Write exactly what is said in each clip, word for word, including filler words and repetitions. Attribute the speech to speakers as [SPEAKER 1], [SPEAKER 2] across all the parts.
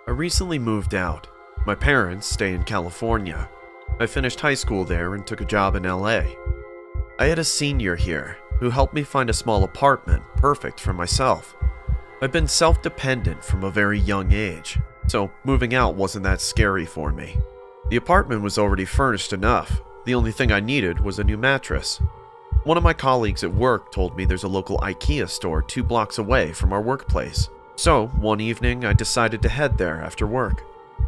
[SPEAKER 1] I recently moved out. My parents stay in California. I finished high school there and took a job in L A. I had a senior here who helped me find a small apartment perfect for myself. I've been self-dependent from a very young age, so moving out wasn't that scary for me. The apartment was already furnished enough. The only thing I needed was a new mattress. One of my colleagues at work told me there's a local IKEA store two blocks away from our workplace. So, one evening, I decided to head there after work.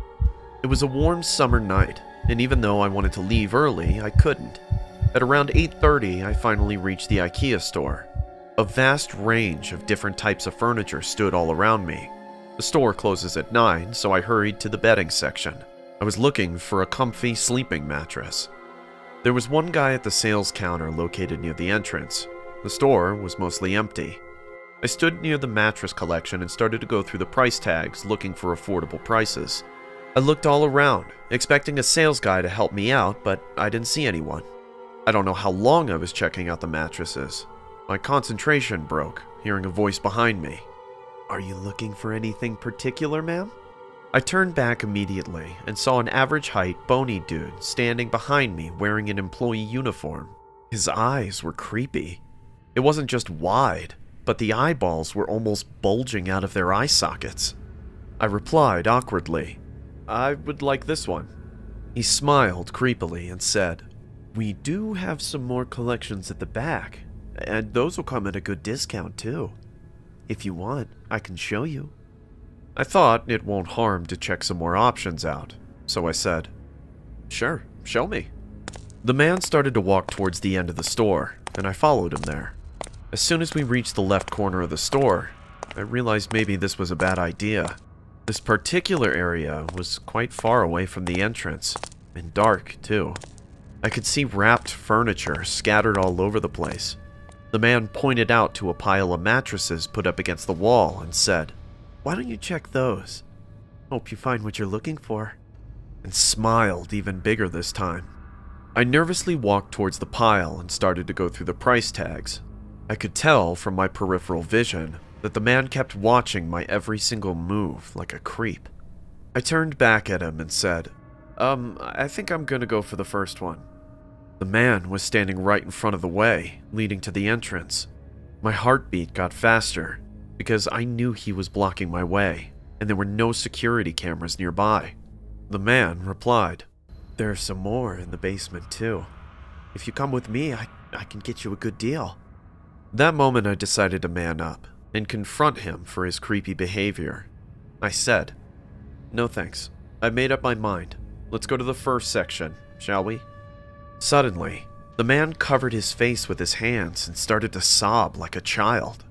[SPEAKER 1] It was a warm summer night, and even though I wanted to leave early, I couldn't. At around eight thirty, I finally reached the IKEA store. A vast range of different types of furniture stood all around me. The store closes at nine, so I hurried to the bedding section. I was looking for a comfy sleeping mattress. There was one guy at the sales counter located near the entrance. The store was mostly empty. I stood near the mattress collection and started to go through the price tags looking for affordable prices. I looked all around, expecting a sales guy to help me out, but I didn't see anyone. I don't know how long I was checking out the mattresses. My concentration broke, hearing a voice behind me. "Are you looking for anything particular, ma'am?" I turned back immediately and saw an average height, bony dude standing behind me wearing an employee uniform. His eyes were creepy. It wasn't just wide, but the eyeballs were almost bulging out of their eye sockets. I replied awkwardly, "I would like this one." He smiled creepily and said, "We do have some more collections at the back, and those will come at a good discount too. If you want, I can show you." I thought it won't harm to check some more options out, so I said, "Sure, show me." The man started to walk towards the end of the store, and I followed him there. As soon as we reached the left corner of the store, I realized maybe this was a bad idea. This particular area was quite far away from the entrance, and dark too. I could see wrapped furniture scattered all over the place. The man pointed out to a pile of mattresses put up against the wall and said, "Why don't you check those? Hope you find what you're looking for," and smiled even bigger this time. I nervously walked towards the pile and started to go through the price tags. I could tell from my peripheral vision that the man kept watching my every single move like a creep. I turned back at him and said, Um, I think I'm gonna go for the first one." The man was standing right in front of the way, leading to the entrance. My heartbeat got faster, because I knew he was blocking my way, and there were no security cameras nearby. The man replied, "There are some more in the basement too. If you come with me, I, I can get you a good deal." That moment I decided to man up and confront him for his creepy behavior. I said, "No thanks. I've made up my mind. Let's go to the first section, shall we?" Suddenly, the man covered his face with his hands and started to sob like a child.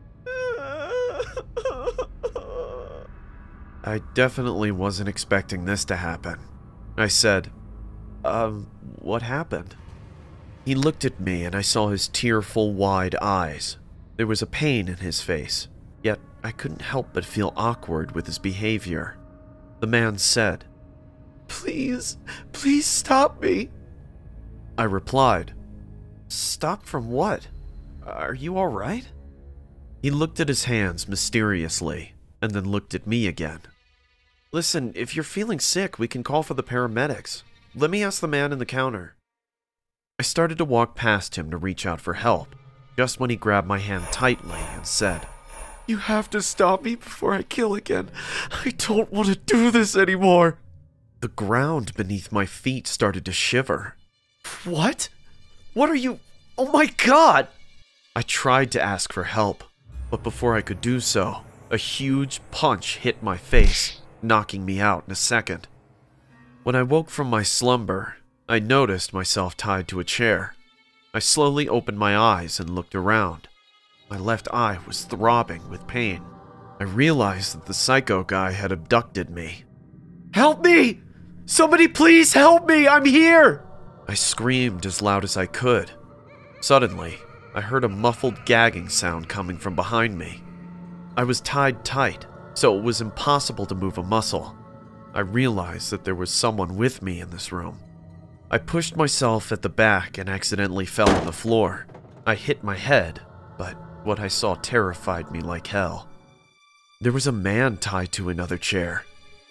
[SPEAKER 1] I definitely wasn't expecting this to happen. I said, Um, what happened?" He looked at me and I saw his tearful, wide eyes. There was a pain in his face, yet I couldn't help but feel awkward with his behavior. The man said, "Please, please stop me." I replied, "Stop from what? Are you all right?" He looked at his hands mysteriously and then looked at me again. "Listen, if you're feeling sick, we can call for the paramedics. Let me ask the man in the counter." I started to walk past him to reach out for help, just when he grabbed my hand tightly and said, "You have to stop me before I kill again. I don't want to do this anymore." The ground beneath my feet started to shiver. "What? What are you? Oh my God!" I tried to ask for help, but before I could do so, a huge punch hit my face, knocking me out in a second. When I woke from my slumber, I noticed myself tied to a chair. I slowly opened my eyes and looked around. My left eye was throbbing with pain. I realized that the psycho guy had abducted me. "Help me! Somebody please help me! I'm here!" I screamed as loud as I could. Suddenly, I heard a muffled gagging sound coming from behind me. I was tied tight, so it was impossible to move a muscle. I realized that there was someone with me in this room. I pushed myself at the back and accidentally fell on the floor. I hit my head, but what I saw terrified me like hell. There was a man tied to another chair.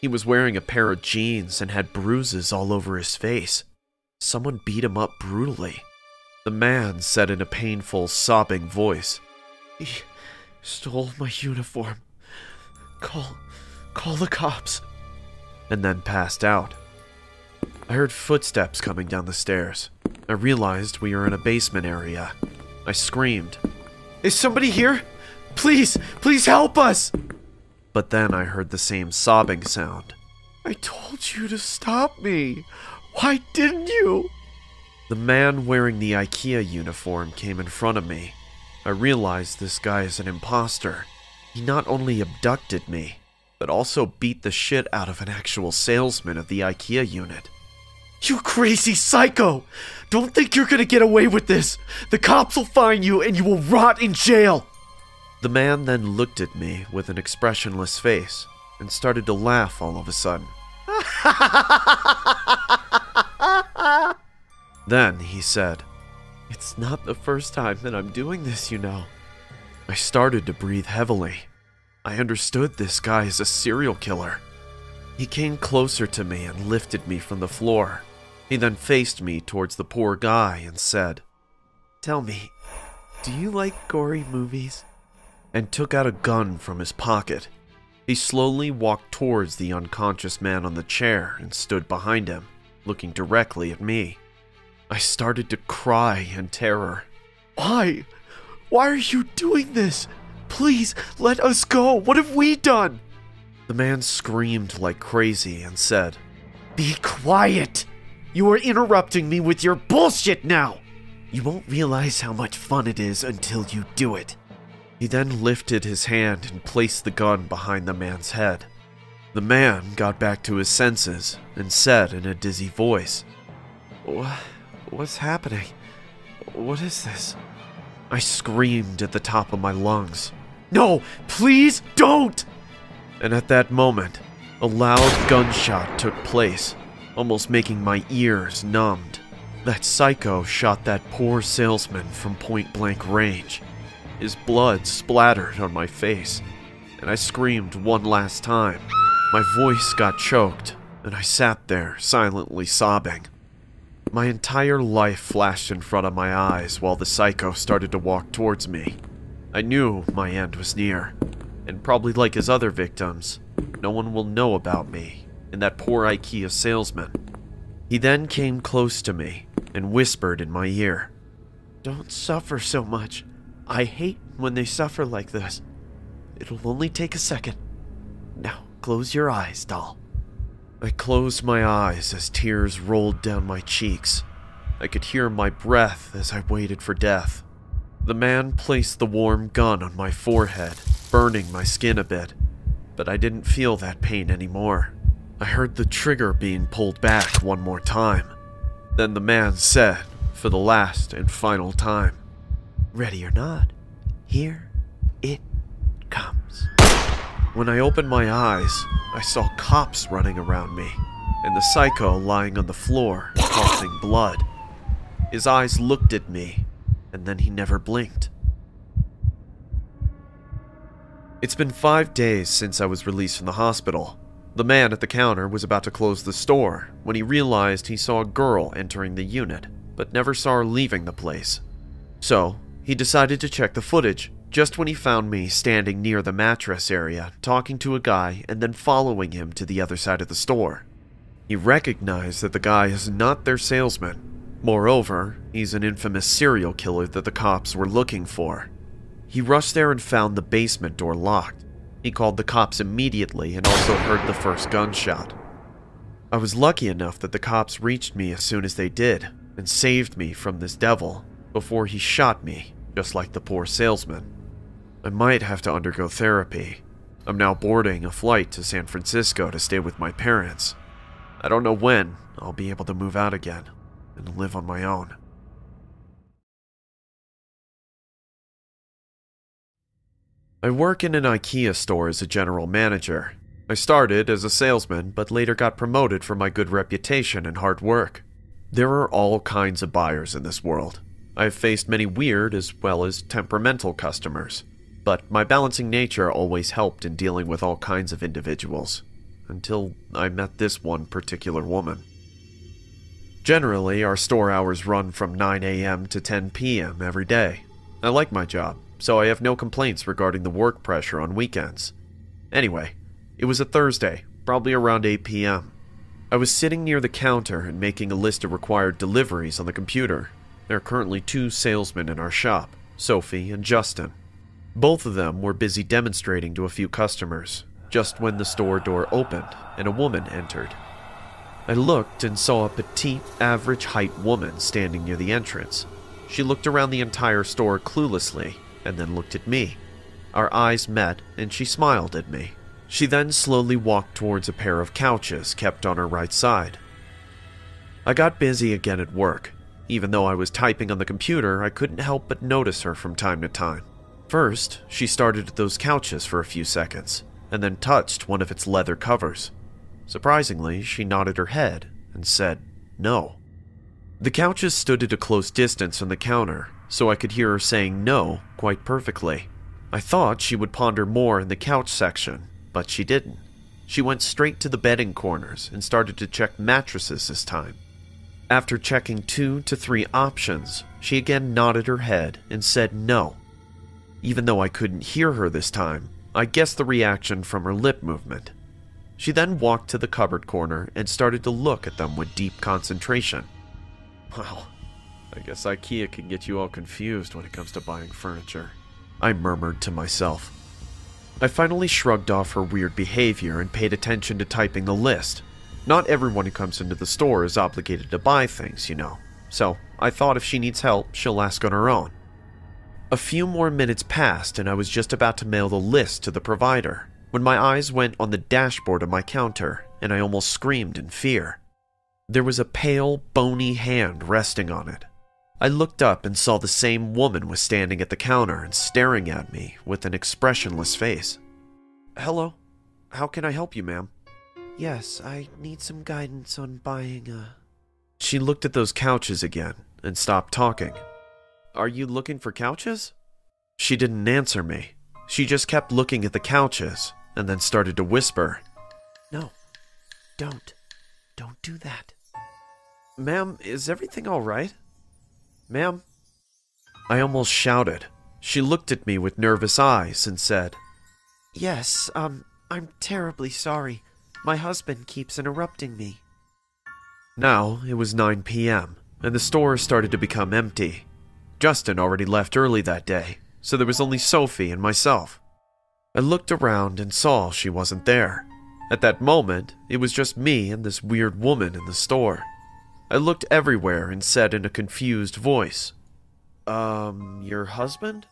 [SPEAKER 1] He was wearing a pair of jeans and had bruises all over his face. Someone beat him up brutally. The man said in a painful, sobbing voice, "He stole my uniform. Call, call the cops," and then passed out. I heard footsteps coming down the stairs. I realized we were in a basement area. I screamed, "Is somebody here? Please, please help us!" But then I heard the same sobbing sound. "I told you to stop me. Why didn't you?" The man wearing the IKEA uniform came in front of me. I realized this guy is an imposter. He not only abducted me, but also beat the shit out of an actual salesman of the IKEA unit. "You crazy psycho! Don't think you're gonna get away with this! The cops will find you and you will rot in jail!" The man then looked at me with an expressionless face and started to laugh all of a sudden. Then he said, "It's not the first time that I'm doing this, you know." I started to breathe heavily. I understood this guy is a serial killer. He came closer to me and lifted me from the floor. He then faced me towards the poor guy and said, "Tell me, do you like gory movies?" and took out a gun from his pocket. He slowly walked towards the unconscious man on the chair and stood behind him, looking directly at me. I started to cry in terror. "Why? Why are you doing this? Please, let us go. What have we done?" The man screamed like crazy and said, "Be quiet! You are interrupting me with your bullshit now! You won't realize how much fun it is until you do it." He then lifted his hand and placed the gun behind the man's head. The man got back to his senses and said in a dizzy voice, "What? What's happening? What is this?" I screamed at the top of my lungs, "No, please don't!" And at that moment, a loud gunshot took place, almost making my ears numbed. That psycho shot that poor salesman from point-blank range. His blood splattered on my face, and I screamed one last time. My voice got choked, and I sat there silently sobbing. My entire life flashed in front of my eyes while the psycho started to walk towards me. I knew my end was near, and probably like his other victims, no one will know about me and that poor IKEA salesman. He then came close to me and whispered in my ear, "Don't suffer so much. I hate when they suffer like this. It'll only take a second. Now, close your eyes, doll." I closed my eyes as tears rolled down my cheeks. I could hear my breath as I waited for death. The man placed the warm gun on my forehead, burning my skin a bit, but I didn't feel that pain anymore. I heard the trigger being pulled back one more time. Then the man said, for the last and final time, "Ready or not, here it comes." When I opened my eyes, I saw cops running around me, and the psycho lying on the floor, coughing blood. His eyes looked at me, and then he never blinked. It's been five days since I was released from the hospital. The man at the counter was about to close the store when he realized he saw a girl entering the unit, but never saw her leaving the place. So, he decided to check the footage, just when he found me standing near the mattress area, talking to a guy and then following him to the other side of the store. He recognized that the guy is not their salesman. Moreover, he's an infamous serial killer that the cops were looking for. He rushed there and found the basement door locked. He called the cops immediately and also heard the first gunshot. I was lucky enough that the cops reached me as soon as they did and saved me from this devil before he shot me, just like the poor salesman. I might have to undergo therapy. I'm now boarding a flight to San Francisco to stay with my parents. I don't know when I'll be able to move out again and live on my own. I work in an IKEA store as a general manager. I started as a salesman, but later got promoted for my good reputation and hard work. There are all kinds of buyers in this world. I have faced many weird as well as temperamental customers, but my balancing nature always helped in dealing with all kinds of individuals. until I met this one particular woman. Generally, our store hours run from nine a m to ten p m every day. I like my job, so I have no complaints regarding the work pressure on weekends. Anyway, it was a Thursday, probably around eight p m I was sitting near the counter and making a list of required deliveries on the computer. There are currently two salesmen in our shop, Sophie and Justin. Both of them were busy demonstrating to a few customers, just when the store door opened and a woman entered. I looked and saw a petite, average-height woman standing near the entrance. She looked around the entire store cluelessly, and then looked at me. Our eyes met, and she smiled at me. She then slowly walked towards a pair of couches kept on her right side. I got busy again at work. Even though I was typing on the computer, I couldn't help but notice her from time to time. First, she started at those couches for a few seconds, and then touched one of its leather covers. Surprisingly, she nodded her head and said, "No." The couches stood at a close distance from the counter, so I could hear her saying no quite perfectly. I thought she would ponder more in the couch section, but she didn't. She went straight to the bedding corners and started to check mattresses this time. After checking two to three options, she again nodded her head and said no. Even though I couldn't hear her this time, I guessed the reaction from her lip movement. She then walked to the cupboard corner and started to look at them with deep concentration. Well, I guess IKEA can get you all confused when it comes to buying furniture, I murmured to myself. I finally shrugged off her weird behavior and paid attention to typing the list. Not everyone who comes into the store is obligated to buy things, you know, so I thought if she needs help, she'll ask on her own. A few more minutes passed and I was just about to mail the list to the provider when my eyes went on the dashboard of my counter and I almost screamed in fear. There was a pale, bony hand resting on it. I looked up and saw the same woman was standing at the counter and staring at me with an expressionless face. "Hello, how can I help you, ma'am?" "Yes, I need some guidance on buying a..." She looked at those couches again and stopped talking. "Are you looking for couches?" She didn't answer me. She just kept looking at the couches and then started to whisper, "No, don't. Don't do that." "Ma'am, is everything all right? Ma'am?" I almost shouted. She looked at me with nervous eyes and said, "Yes, um, I'm terribly sorry. My husband keeps interrupting me." Now it was nine p m and the store started to become empty. Justin already left early that day, so there was only Sophie and myself. I looked around and saw she wasn't there. At that moment, it was just me and this weird woman in the store. I looked everywhere and said in a confused voice, Um, your husband?"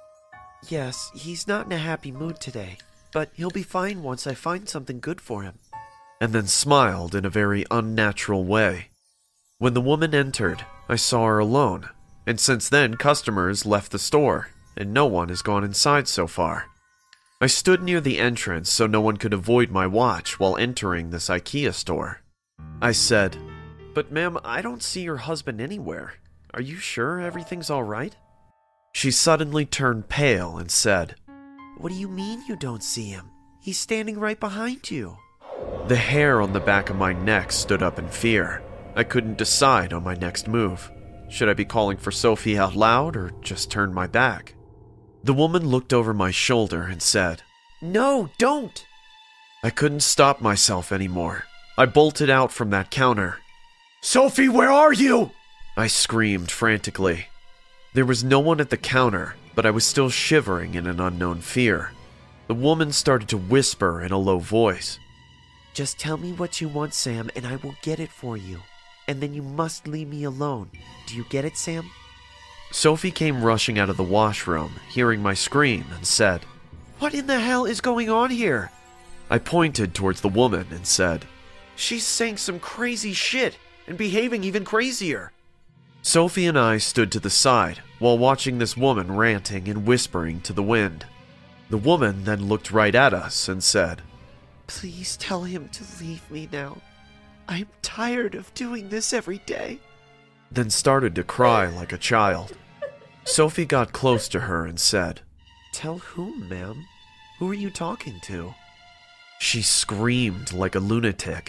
[SPEAKER 1] "Yes, he's not in a happy mood today, but he'll be fine once I find something good for him." And then smiled in a very unnatural way. When the woman entered, I saw her alone, and since then customers left the store, and no one has gone inside so far. I stood near the entrance so no one could avoid my watch while entering this IKEA store. I said, "But ma'am, I don't see your husband anywhere. Are you sure everything's all right?" She suddenly turned pale and said, "What do you mean you don't see him? He's standing right behind you." The hair on the back of my neck stood up in fear. I couldn't decide on my next move. Should I be calling for Sophie out loud or just turn my back? The woman looked over my shoulder and said, "No, don't!" I couldn't stop myself anymore. I bolted out from that counter. "Sophie, where are you?" I screamed frantically. There was no one at the counter, but I was still shivering in an unknown fear. The woman started to whisper in a low voice. "Just tell me what you want, Sam, and I will get it for you. And then you must leave me alone. Do you get it, Sam?" Sophie came rushing out of the washroom, hearing my scream, and said, "What in the hell is going on here?" I pointed towards the woman and said, "She's saying some crazy shit and behaving even crazier." Sophie and I stood to the side while watching this woman ranting and whispering to the wind. The woman then looked right at us and said, "Please tell him to leave me now. I'm tired of doing this every day." Then started to cry like a child. Sophie got close to her and said, "Tell whom, ma'am? Who are you talking to?" She screamed like a lunatic.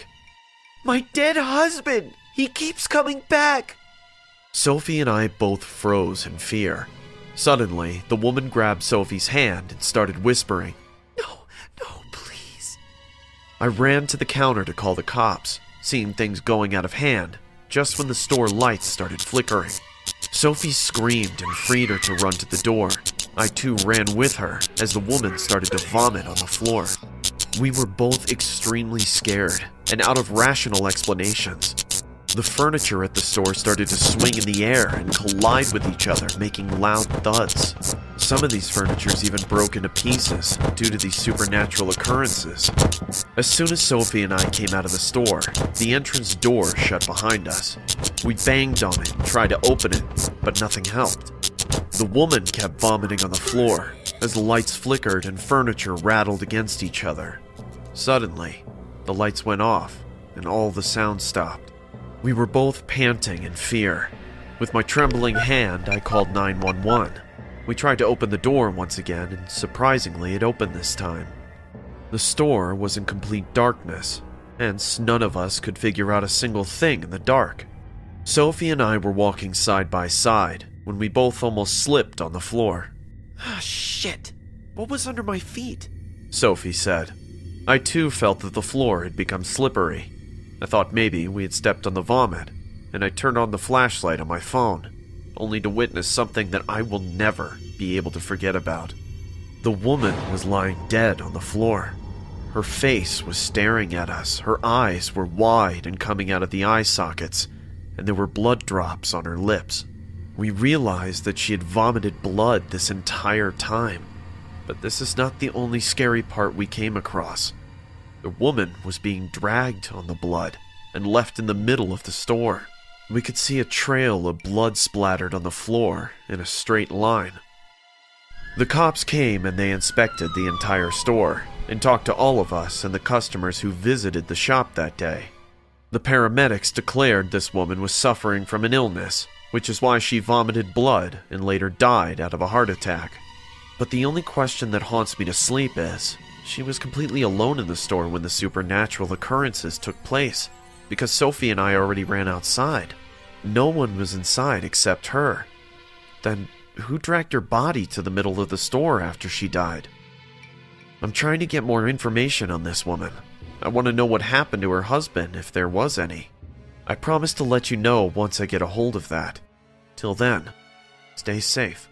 [SPEAKER 2] My dead husband! He keeps coming back!
[SPEAKER 1] Sophie and I both froze in fear. Suddenly, the woman grabbed Sophie's hand and started whispering,
[SPEAKER 2] No, no, please.
[SPEAKER 1] I ran to the counter to call the cops, seeing things going out of hand, just when the store lights started flickering. Sophie screamed and freed her to run to the door. I too ran with her as the woman started to vomit on the floor. We were both extremely scared and out of rational explanations. The furniture at the store started to swing in the air and collide with each other, making loud thuds. Some of these furnitures even broke into pieces due to these supernatural occurrences. As soon as Sophie and I came out of the store, the entrance door shut behind us. We banged on it and tried to open it, but nothing helped. The woman kept vomiting on the floor as the lights flickered and furniture rattled against each other. Suddenly, the lights went off and all the sound stopped. We were both panting in fear. With my trembling hand, I called nine one one. We tried to open the door once again, and surprisingly, it opened this time. The store was in complete darkness, hence none of us could figure out a single thing in the dark. Sophie and I were walking side by side when we both almost slipped on the floor.
[SPEAKER 2] Ah, shit. What was under my feet?
[SPEAKER 1] Sophie said. I too felt that the floor had become slippery. I thought maybe we had stepped on the vomit, and I turned on the flashlight on my phone, only to witness something that I will never be able to forget about. The woman was lying dead on the floor. Her face was staring at us, her eyes were wide and coming out of the eye sockets, and there were blood drops on her lips. We realized that she had vomited blood this entire time, but this is not the only scary part we came across. The woman was being dragged on the blood and left in the middle of the store. We could see a trail of blood splattered on the floor in a straight line. The cops came and they inspected the entire store and talked to all of us and the customers who visited the shop that day. The paramedics declared this woman was suffering from an illness, which is why she vomited blood and later died out of a heart attack. But the only question that haunts me to sleep is, she was completely alone in the store when the supernatural occurrences took place, because Sophie and I already ran outside. No one was inside except her. Then, who dragged her body to the middle of the store after she died? I'm trying to get more information on this woman. I want to know what happened to her husband, if there was any. I promise to let you know once I get a hold of that. Till then, stay safe.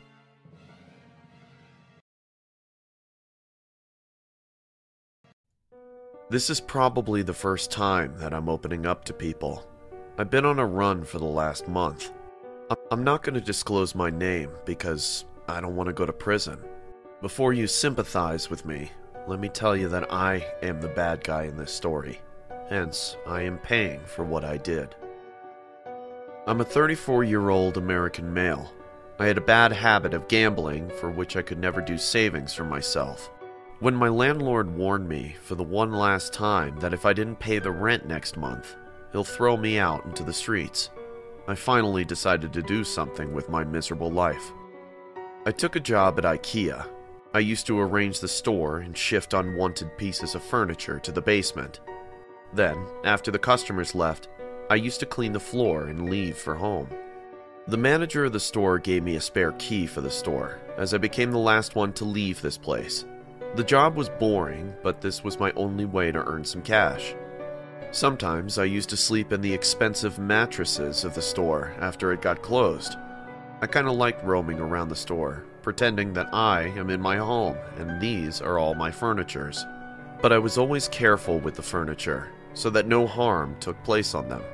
[SPEAKER 1] This is probably the first time that I'm opening up to people. I've been on a run for the last month. I'm not going to disclose my name because I don't want to go to prison. Before you sympathize with me, let me tell you that I am the bad guy in this story. Hence, I am paying for what I did. I'm a thirty-four-year-old American male. I had a bad habit of gambling for which I could never do savings for myself. When my landlord warned me for the one last time that if I didn't pay the rent next month, he'll throw me out into the streets, I finally decided to do something with my miserable life. I took a job at IKEA. I used to arrange the store and shift unwanted pieces of furniture to the basement. Then, after the customers left, I used to clean the floor and leave for home. The manager of the store gave me a spare key for the store, as I became the last one to leave this place. The job was boring, but this was my only way to earn some cash. Sometimes I used to sleep in the expensive mattresses of the store after it got closed. I kinda liked roaming around the store, pretending that I am in my home and these are all my furnitures. But I was always careful with the furniture, so that no harm took place on them.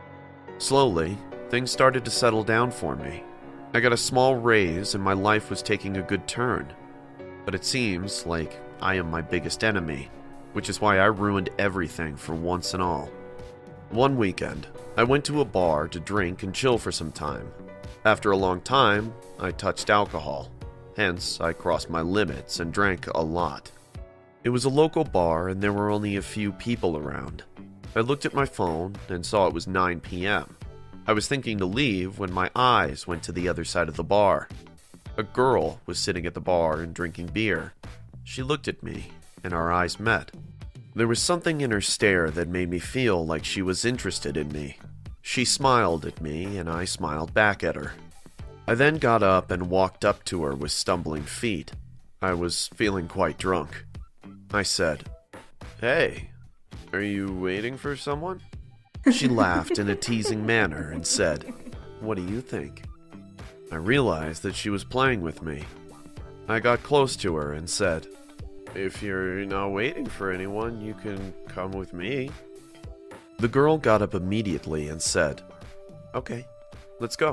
[SPEAKER 1] Slowly, things started to settle down for me. I got a small raise and my life was taking a good turn. But it seems like I am my biggest enemy, which is why I ruined everything for once and all. One weekend, I went to a bar to drink and chill for some time. After a long time, I touched alcohol. Hence, I crossed my limits and drank a lot. It was a local bar and there were only a few people around. I looked at my phone and saw it was nine p m I was thinking to leave when my eyes went to the other side of the bar. A girl was sitting at the bar and drinking beer. She looked at me, and our eyes met. There was something in her stare that made me feel like she was interested in me. She smiled at me, and I smiled back at her. I then got up and walked up to her with stumbling feet. I was feeling quite drunk. I said, "Hey, are you waiting for someone?" She laughed in a teasing manner and said, "What do you think?" I realized that she was playing with me. I got close to her and said, "If you're not waiting for anyone, you can come with me." The girl got up immediately and said, "Okay, let's go."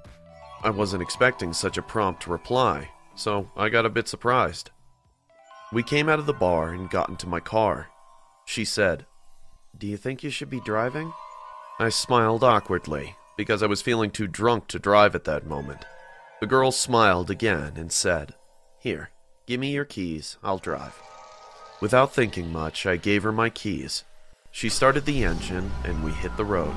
[SPEAKER 1] I wasn't expecting such a prompt reply, so I got a bit surprised. We came out of the bar and got into my car. She said, "Do you think you should be driving?" I smiled awkwardly, because I was feeling too drunk to drive at that moment. The girl smiled again and said, "Here, give me your keys, I'll drive." Without thinking much, I gave her my keys. She started the engine and we hit the road.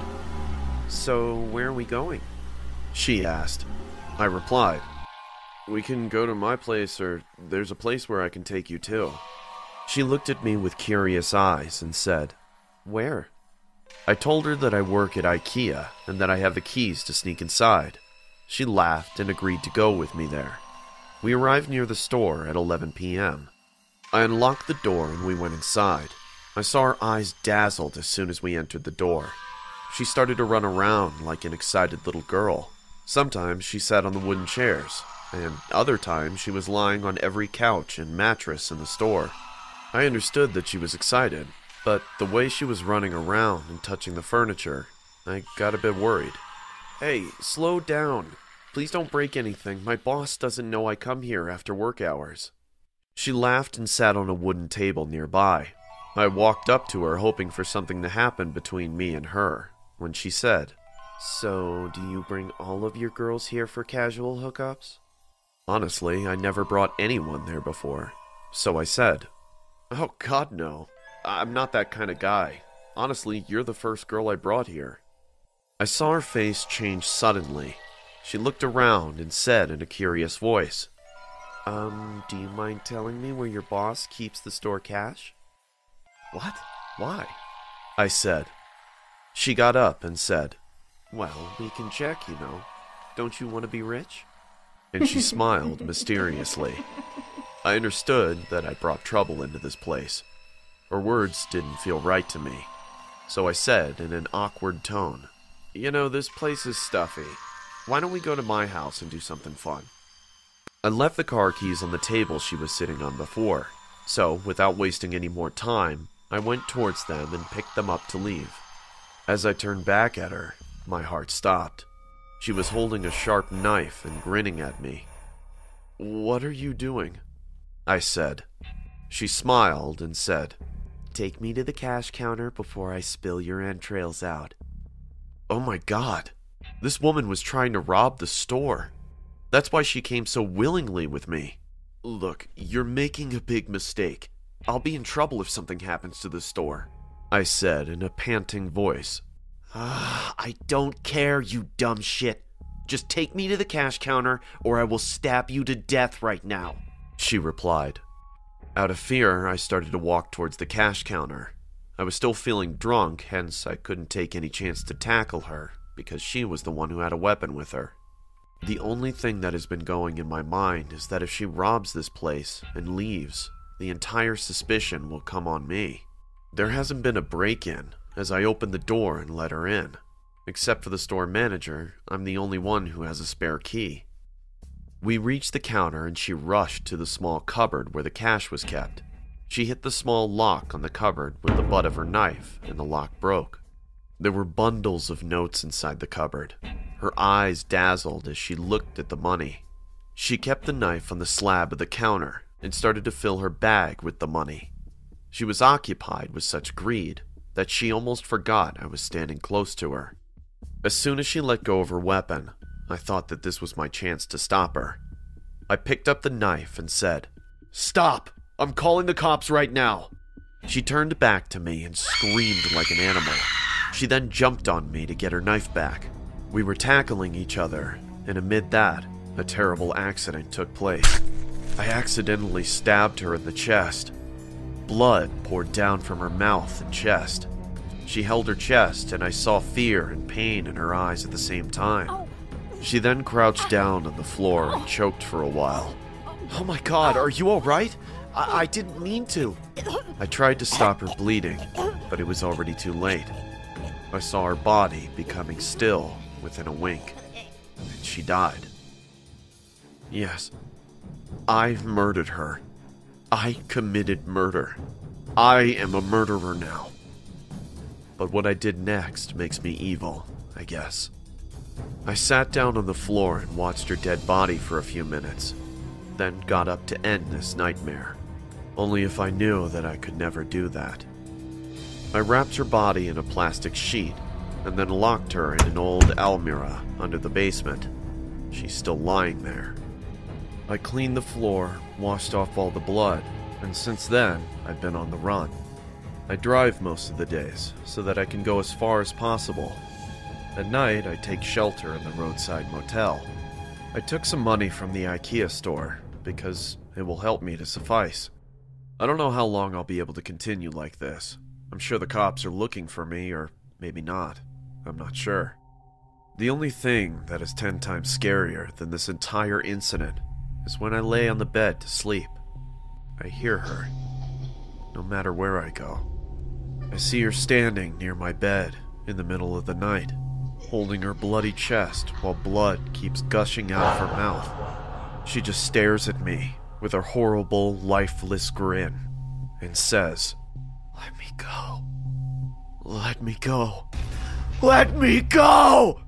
[SPEAKER 1] "So, where are we going?" she asked. I replied, "We can go to my place, or there's a place where I can take you too." She looked at me with curious eyes and said, "Where?" I told her that I work at IKEA and that I have the keys to sneak inside. She laughed and agreed to go with me there. We arrived near the store at eleven p m I unlocked the door and we went inside. I saw her eyes dazzled as soon as we entered the door. She started to run around like an excited little girl. Sometimes she sat on the wooden chairs, and other times she was lying on every couch and mattress in the store. I understood that she was excited, but the way she was running around and touching the furniture, I got a bit worried. "Hey, slow down. Please don't break anything. My boss doesn't know I come here after work hours." She laughed and sat on a wooden table nearby. I walked up to her hoping for something to happen between me and her, when she said, "So, do you bring all of your girls here for casual hookups?" Honestly, I never brought anyone there before, so I said, "Oh God, no. I'm not that kind of guy. Honestly, you're the first girl I brought here." I saw her face change suddenly. She looked around and said in a curious voice, Um, do you mind telling me where your boss keeps the store cash?" "What? Why?" I said. She got up and said, "Well, we can check, you know. Don't you want to be rich?" And she smiled mysteriously. I understood that I brought trouble into this place. Her words didn't feel right to me. So I said in an awkward tone, "You know, this place is stuffy. Why don't we go to my house and do something fun?" I left the car keys on the table she was sitting on before, so without wasting any more time, I went towards them and picked them up to leave. As I turned back at her, my heart stopped. She was holding a sharp knife and grinning at me. "What are you doing?" I said. She smiled and said, "Take me to the cash counter before I spill your entrails out." Oh my God, this woman was trying to rob the store. That's why she came so willingly with me. "Look, you're making a big mistake. I'll be in trouble if something happens to the store," I said in a panting voice. "Ah, I don't care, you dumb shit. Just take me to the cash counter or I will stab you to death right now," she replied. Out of fear, I started to walk towards the cash counter. I was still feeling drunk, hence I couldn't take any chance to tackle her, because she was the one who had a weapon with her. The only thing that has been going in my mind is that if she robs this place and leaves, the entire suspicion will come on me. There hasn't been a break-in, as I opened the door and let her in. Except for the store manager, I'm the only one who has a spare key. We reached the counter and she rushed to the small cupboard where the cash was kept. She hit the small lock on the cupboard with the butt of her knife and the lock broke. There were bundles of notes inside the cupboard. Her eyes dazzled as she looked at the money. She kept the knife on the slab of the counter and started to fill her bag with the money. She was occupied with such greed that she almost forgot I was standing close to her. As soon as she let go of her weapon, I thought that this was my chance to stop her. I picked up the knife and said, "Stop! I'm calling the cops right now!" She turned back to me and screamed like an animal. She then jumped on me to get her knife back. We were tackling each other, and amid that, a terrible accident took place. I accidentally stabbed her in the chest. Blood poured down from her mouth and chest. She held her chest, and I saw fear and pain in her eyes at the same time. She then crouched down on the floor and choked for a while.
[SPEAKER 2] Oh my god, are you alright? I-, I didn't mean to.
[SPEAKER 1] I tried to stop her bleeding, but it was already too late. I saw her body becoming still within a wink, and she died. Yes, I murdered her. I committed murder. I am a murderer now. But what I did next makes me evil, I guess. I sat down on the floor and watched her dead body for a few minutes, then got up to end this nightmare. Only if I knew that I could never do that. I wrapped her body in a plastic sheet, and then locked her in an old almirah under the basement. She's still lying there. I cleaned the floor, washed off all the blood, and since then, I've been on the run. I drive most of the days, so that I can go as far as possible. At night, I take shelter in the roadside motel. I took some money from the IKEA store, because it will help me to suffice. I don't know how long I'll be able to continue like this. I'm sure the cops are looking for me, or maybe not. I'm not sure. The only thing that is ten times scarier than this entire incident is when I lay on the bed to sleep. I hear her, no matter where I go. I see her standing near my bed in the middle of the night, holding her bloody chest while blood keeps gushing out of her mouth. She just stares at me with her horrible, lifeless grin and says, "Let me go. Let me go. Let me go!"